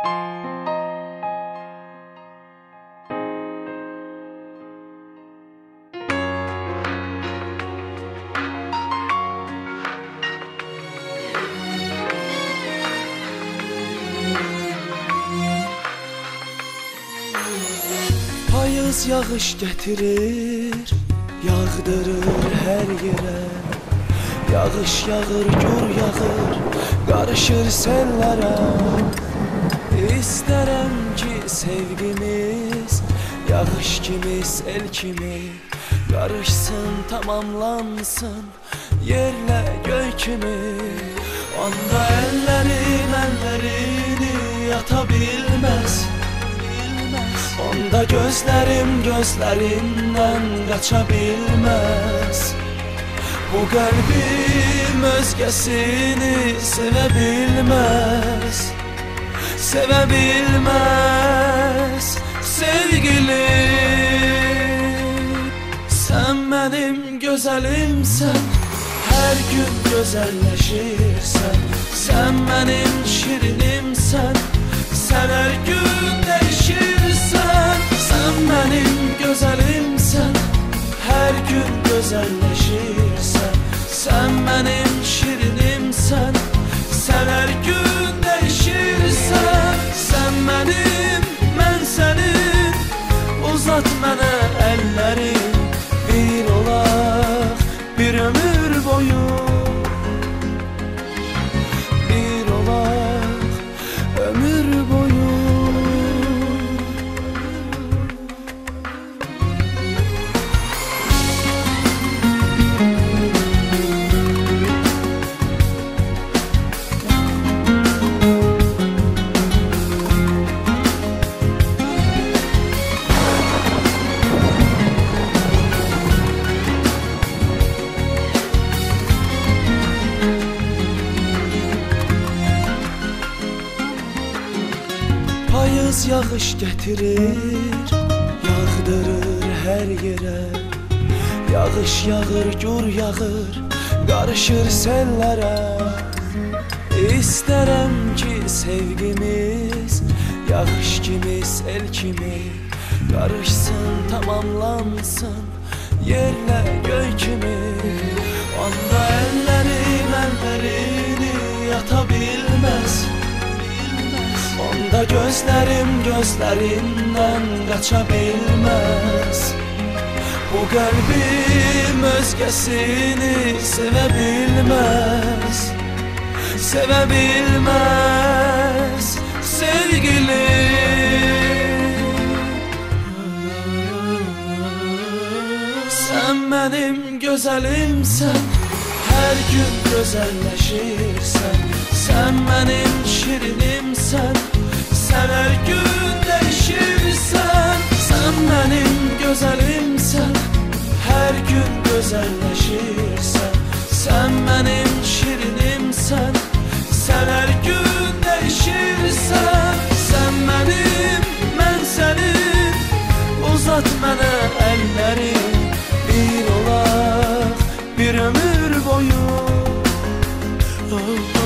Payız yağış getirir, yağdırır her yere. Yağış yağır, gör yağır, karışır sellere. İstərəm ki sevgimiz yağış kimi, sel kimi karışsın, tamamlansın yerlə göy kimi. Onda ellerini yata bilməz. Onda gözlərimdən qaça bilməz. Bu qəlbim özgəsini sevə bilməz. Sevə bilməz sevgilim. Sən mənim gözəlimsən, hər gün gözəlləşirsən. Sən mənim şirinimsən, sən hər gün dəyişirsən. Sən mənim gözəlimsən, hər gün gözəlləşirsən. Sən mənim şirinimsən, sən hər gün dəyişirsən. Sən mənim, mən sənin, uzat mənə əllərin. Bir olaq, bir ömür boyu. Bir olaq, ömür boyu. Payız yağış getirir, yağdırır her yere. Yağış yağır, gör yağır, karışır sellere. İstərəm ki sevgimiz yağış kimi, sel kimi karışsın, tamamlansın yerlə göy kimi. Onda ellerini yata bilməz. Onda gözlərimdən qaça bilməz. Bu qəlbim özgəsini sevə bilməz. Sevə bilməz sevgilim. Sən mənim gözəlimsən, hər gün gözəlləşirsən. Sən mənim şirinimsən, sən hər gün dəyişirsən. Sən mənim gözəlimsən, hər gün gözəlləşirsən. Sən mənim şirinimsən, sən hər gün dəyişirsən. Sən mənim, mən sənin, uzat mənə əllərin. Bir olaq, bir ömür boyu. Oh.